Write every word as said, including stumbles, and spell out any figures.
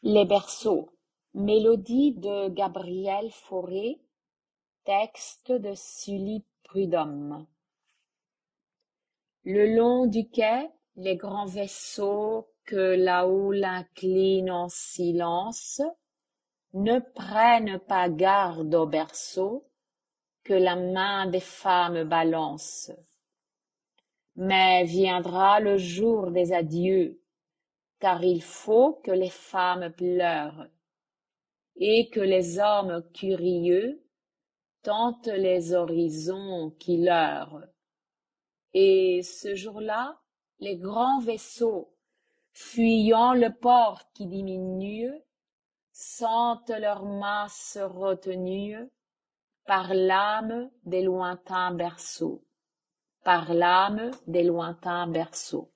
Les berceaux, mélodie de Gabriel Fauré, texte de Sully Prudhomme. Le long du quai, les grands vaisseaux que la houle incline en silence ne prennent pas garde aux berceaux que la main des femmes balance. Mais viendra le jour des adieux, car il faut que les femmes pleurent et que les hommes curieux tentent les horizons qui leurrent. Et ce jour-là, les grands vaisseaux, fuyant le port qui diminue, sentent leur masse retenue par l'âme des lointains berceaux, par l'âme des lointains berceaux.